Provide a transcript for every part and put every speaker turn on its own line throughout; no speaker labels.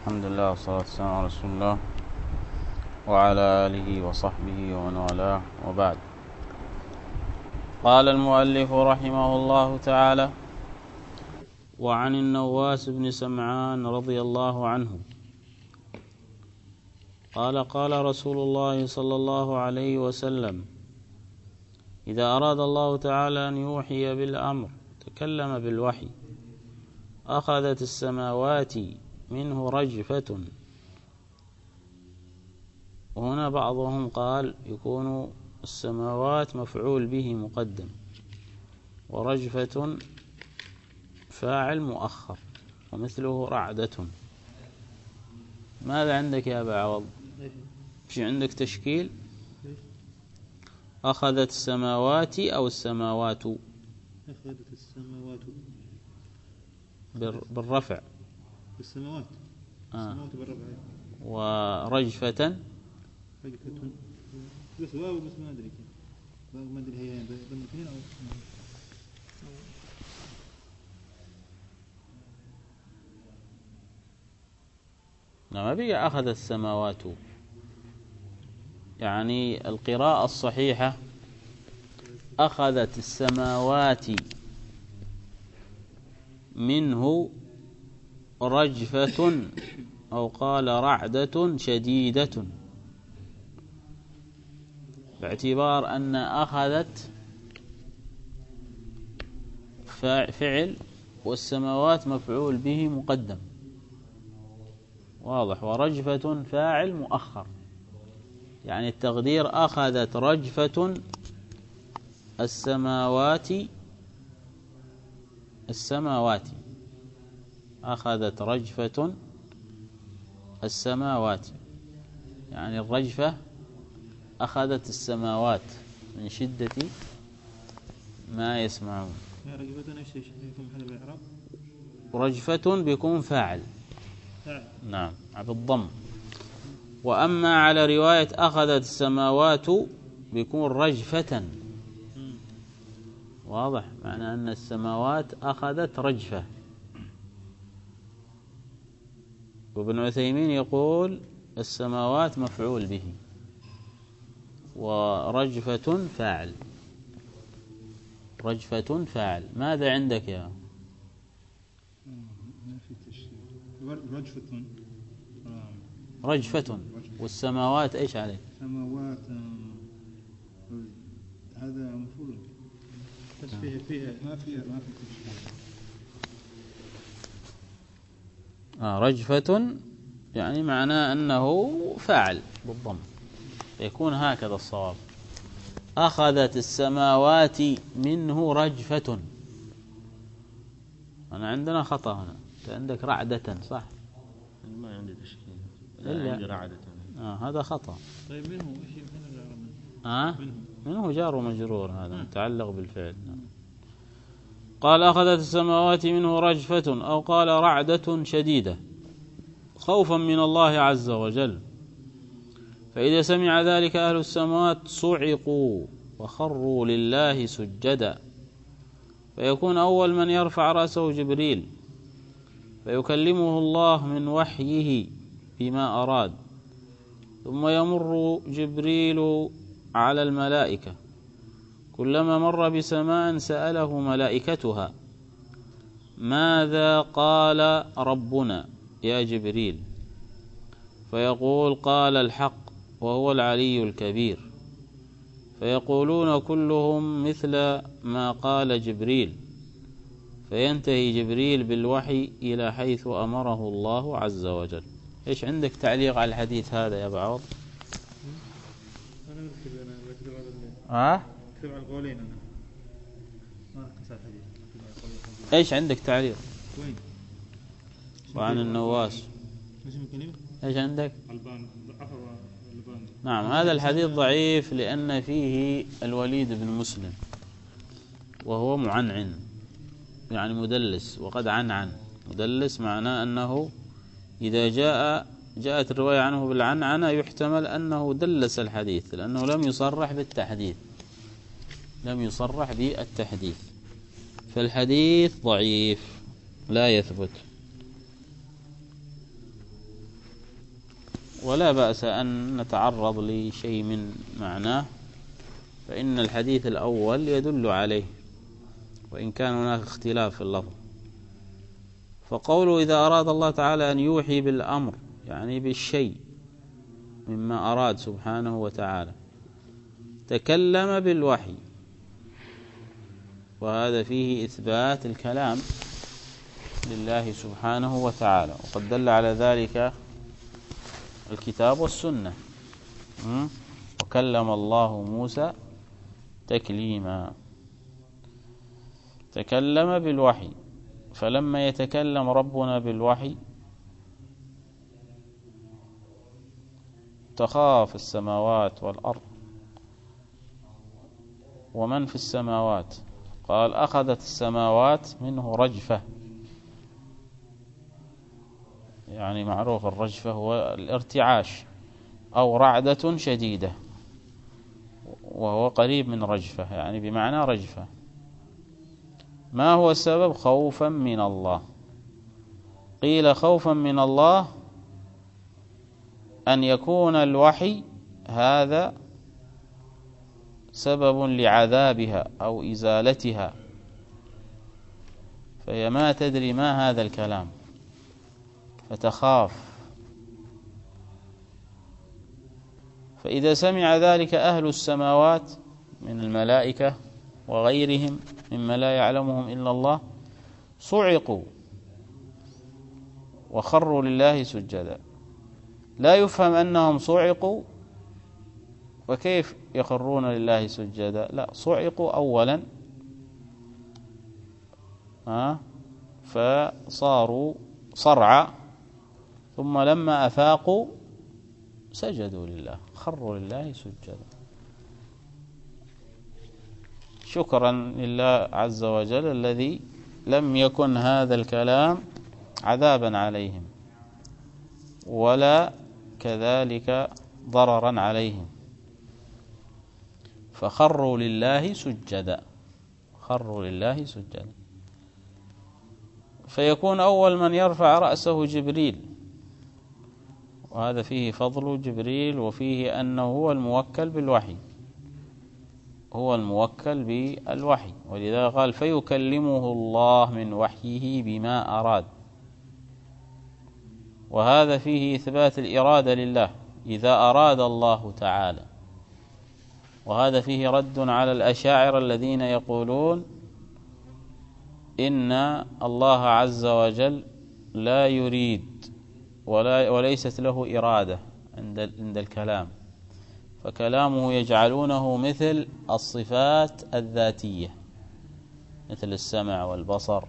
الحمد لله والصلاة والسلام على رسول الله وعلى آله وصحبه ومن والاه، وبعد. قال المؤلف رحمه الله تعالى: وعن النواس بن سمعان رضي الله عنه قال: قال رسول الله صلى الله عليه وسلم: إذا أراد الله تعالى أن يوحي بالأمر تكلم بالوحي، أخذت السماوات منه رجفة. وهنا بعضهم قال يكون السماوات مفعول به مقدم، ورجفة فاعل مؤخر، ومثله رعدة. ماذا عندك يا أبا عوض؟ في عندك تشكيل؟ أخذت السماوات أو السماوات؟
أخذت السماوات
بالرفع.
السماوات السماوات بالرفع.
ورجفة
رجفة بس واو، بس ما أدري كيف، ما أدري هي بالمثلين أو
ما بقى أخذ السماوات. يعني القراءة الصحيحة أخذت السماوات منه رجفة، أو قال رعدة شديدة، باعتبار أن أخذت فعل والسماوات مفعول به مقدم، واضح، ورجفة فاعل مؤخر. يعني التقدير أخذت رجفة السماوات أخذت رجفة السماوات، يعني الرجفة أخذت السماوات من شدة ما يسمعون.
رجفة ايش يكون محل بالإعراب؟
رجفة بيكون فاعل، نعم، بالضم. وأما على رواية أخذت السماوات بيكون رجفة، واضح، معنى أن السماوات أخذت رجفة. وابن عثيمين يقول السماوات مفعول به، ورجفة فاعل. رجفة فاعل. ماذا عندك يا رجفة؟ والسماوات ايش عليه؟
سماوات هذا مفعول، بس فيها ما في تشكيل.
رجفة يعني معناه أنه فاعل بالضم، يكون هكذا الصواب. أخذت السماوات منه رجفة. أنا عندنا خطأ هنا، أنت عندك رعدة، صح؟
ما عندي تشكيل،
إلا
عندي رعدة.
هذا خطأ.
طيب منه ايش من
منه جار ومجرور، هذا متعلق بالفعل. قال: أخذت السماوات منه رجفة، أو قال رعدة شديدة، خوفا من الله عز وجل. فإذا سمع ذلك أهل السماوات صعقوا وخروا لله سجدا، فيكون أول من يرفع رأسه جبريل، فيكلمه الله من وحيه بما أراد، ثم يمر جبريل على الملائكة، كلما مر بسماء سأله ملائكتها: ماذا قال ربنا يا جبريل؟ فيقول: قال الحق وهو العلي الكبير. فيقولون كلهم مثل ما قال جبريل، فينتهي جبريل بالوحي إلى حيث أمره الله عز وجل. إيش عندك تعليق على الحديث هذا يا أبو عوض؟
أنا بكتب على القولين. أنا ما أحكي على الحديث.
إيش عندك تعليق؟
وين؟
وعن النواس إيش عندك؟ نعم، هذا الحديث ضعيف لأن فيه الوليد بن مسلم، وهو معنعن، يعني مدلس، وقد عنعن. مدلس معناه أنه إذا جاءت الرواية عنه بالعنعنة يحتمل أنه دلس الحديث، لأنه لم يصرح بالتحديث، فالحديث ضعيف لا يثبت. ولا بأس أن نتعرض لشيء من معناه، فإن الحديث الأول يدل عليه وإن كان هناك اختلاف في اللفظ. فقوله إذا أراد الله تعالى أن يوحي بالأمر يعني بالشيء مما أراد سبحانه وتعالى تكلم بالوحي، وهذا فيه إثبات الكلام لله سبحانه وتعالى، وقد دل على ذلك الكتاب والسنة. وكلم الله موسى تكليما، تكلم بالوحي. فلما يتكلم ربنا بالوحي تخاف السماوات والأرض ومن في السماوات. قال أخذت السماوات منه رجفة، يعني معروف الرجفة هو الارتعاش أو رعدة شديدة، وهو قريب من رجفة يعني بمعنى رجفة. ما هو السبب؟ خوفا من الله. قيل خوفا من الله أن يكون الوحي هذا سبب لعذابها أو إزالتها، فهي ما تدري ما هذا الكلام فتخاف. فإذا سمع ذلك أهل السماوات من الملائكة وغيرهم مما لا يعلمهم إلا الله صعقوا وخروا لله سجدا. لا يفهم أنهم صعقوا وكيف يخرون لله سجدا، لا، صعقوا أولا فصاروا صرعى، ثم لما أفاقوا سجدوا لله، خروا لله سجدا شكرا لله عز وجل الذي لم يكن هذا الكلام عذابا عليهم ولا كذلك ضررا عليهم، فخروا لله سجدا، خروا لله سجدا. فيكون أول من يرفع رأسه جبريل، وهذا فيه فضل جبريل وفيه أنه هو الموكل بالوحي، هو الموكل بالوحي، ولذا قال فيكلمه الله من وحيه بما أراد. وهذا فيه إثبات الإرادة لله إذا أراد الله تعالى، وهذا فيه رد على الأشاعرة الذين يقولون إن الله عز وجل لا يريد وليست له إرادة عند الكلام، فكلامه يجعلونه مثل الصفات الذاتية مثل السمع والبصر،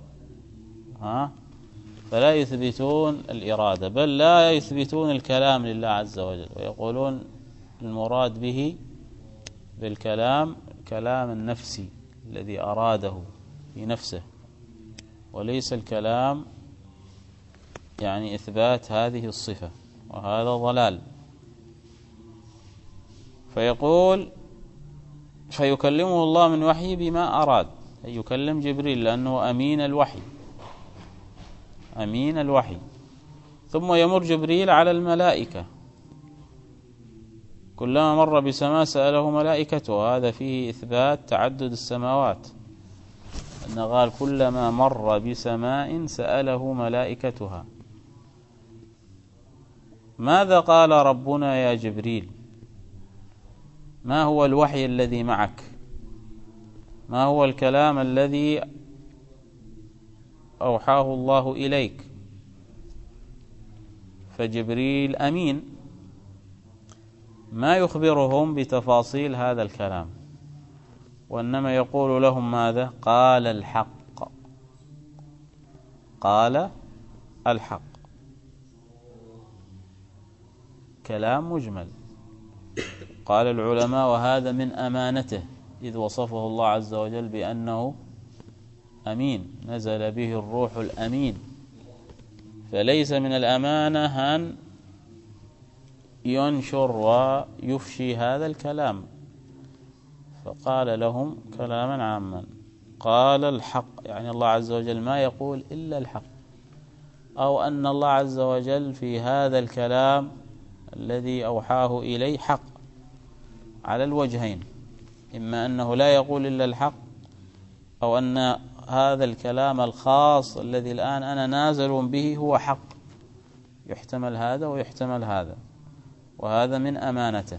فلا يثبتون الإرادة، بل لا يثبتون الكلام لله عز وجل، ويقولون المراد به بالكلام الكلام النفسي الذي أراده في نفسه، وليس الكلام يعني إثبات هذه الصفة، وهذا ضلال. فيقول فيكلمه الله من وحيه بما أراد، أي يكلم جبريل لأنه أمين الوحي، أمين الوحي. ثم يمر جبريل على الملائكة، كلما مر بسماء سأله ملائكته، هذا فيه إثبات تعدد السماوات، أن قال كلما مر بسماء سأله ملائكتها. ماذا قال ربنا يا جبريل؟ ما هو الوحي الذي معك؟ ما هو الكلام الذي أوحاه الله إليك؟ فجبريل أمين ما يخبرهم بتفاصيل هذا الكلام، وإنما يقول لهم ماذا؟ قال الحق، قال الحق، كلام مجمل. قال العلماء وهذا من أمانته، إذ وصفه الله عز وجل بأنه أمين، نزل به الروح الأمين، فليس من الأمانة أن ينشر ويفشي هذا الكلام، فقال لهم كلاما عاما. قال الحق يعني الله عز وجل ما يقول إلا الحق، أو أن الله عز وجل في هذا الكلام الذي أوحاه إليه حق على الوجهين، إما أنه لا يقول إلا الحق، أو أن هذا الكلام الخاص الذي الآن أنا نازل به هو حق، يحتمل هذا ويحتمل هذا، وهذا من أمانته.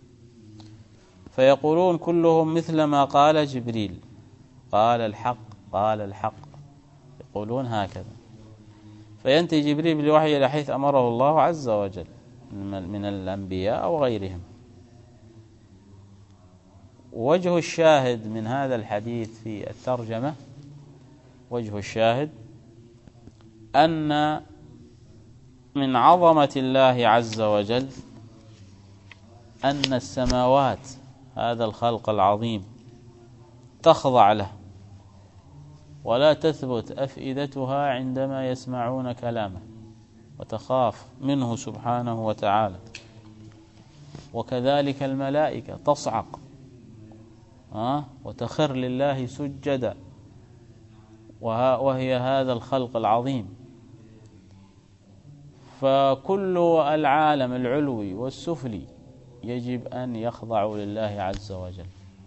فيقولون كلهم مثل ما قال جبريل، قال الحق قال الحق، يقولون هكذا. فينتهي جبريل بالوحي إلى حيث أمره الله عز وجل من الأنبياء أو غيرهم. وجه الشاهد من هذا الحديث في الترجمة، وجه الشاهد أن من عظمة الله عز وجل أن السماوات، هذا الخلق العظيم، تخضع له ولا تثبت أفئدتها عندما يسمعون كلامه، وتخاف منه سبحانه وتعالى. وكذلك الملائكة تصعق وتخر لله سجدا، وهي هذا الخلق العظيم. فكل العالم العلوي والسفلي يجب أن يخضعوا لله عز وجل.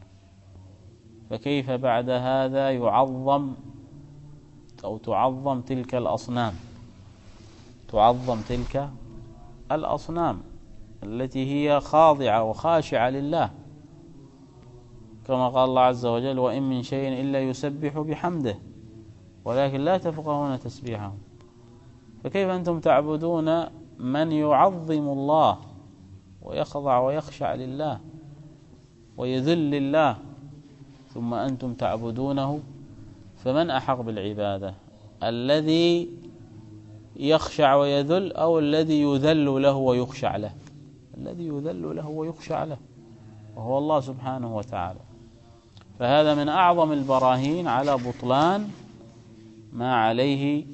فكيف بعد هذا يعظم أو تعظم تلك الأصنام، تعظم تلك الأصنام التي هي خاضعة وخاشعة لله، كما قال الله عز وجل: وإن من شيء إلا يسبح بحمده ولكن لا تفقهون تسبيحهم. فكيف أنتم تعبدون من يعظم الله ويخضع ويخشع لله ويذل لله، ثم أنتم تعبدونه؟ فمن أحق بالعبادة، الذي يخشع ويذل أو الذي يذل له ويخشع له؟ الذي يذل له ويخشع له، وهو الله سبحانه وتعالى. فهذا من أعظم البراهين على بطلان ما عليه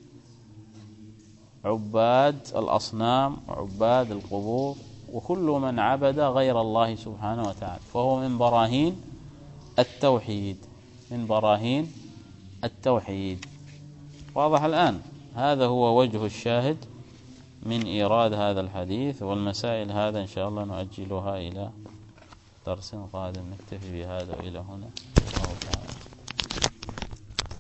عباد الأصنام وعباد القبور وكل من عبد غير الله سبحانه وتعالى. فهو من براهين التوحيد، من براهين التوحيد. واضح الآن؟ هذا هو وجه الشاهد من إيراد هذا الحديث. والمسائل هذا إن شاء الله نؤجلها إلى درس قادم. نكتفي بهذا إلى هنا.